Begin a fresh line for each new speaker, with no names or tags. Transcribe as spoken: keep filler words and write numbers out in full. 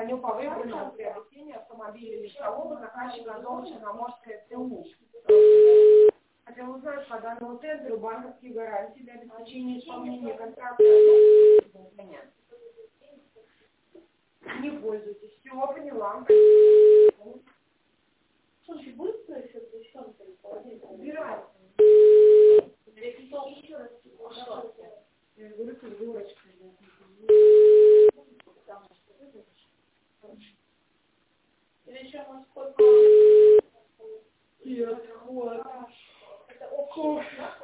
Звоню по выбранному приобретению автомобиля легкового заказчика АЗОВ Черноморская ТУ. Хотел узнать по данному тендеру банковские гарантии для обеспечения исполнения контракта. Не пользуйтесь. Все, поняла.
Слушай, будет стоить защищенка или холодильник?
Убирай.
Еще раз.
Я же говорю, ты дурочка.
Или еще может сколько?
Нет, вот.
Это общий.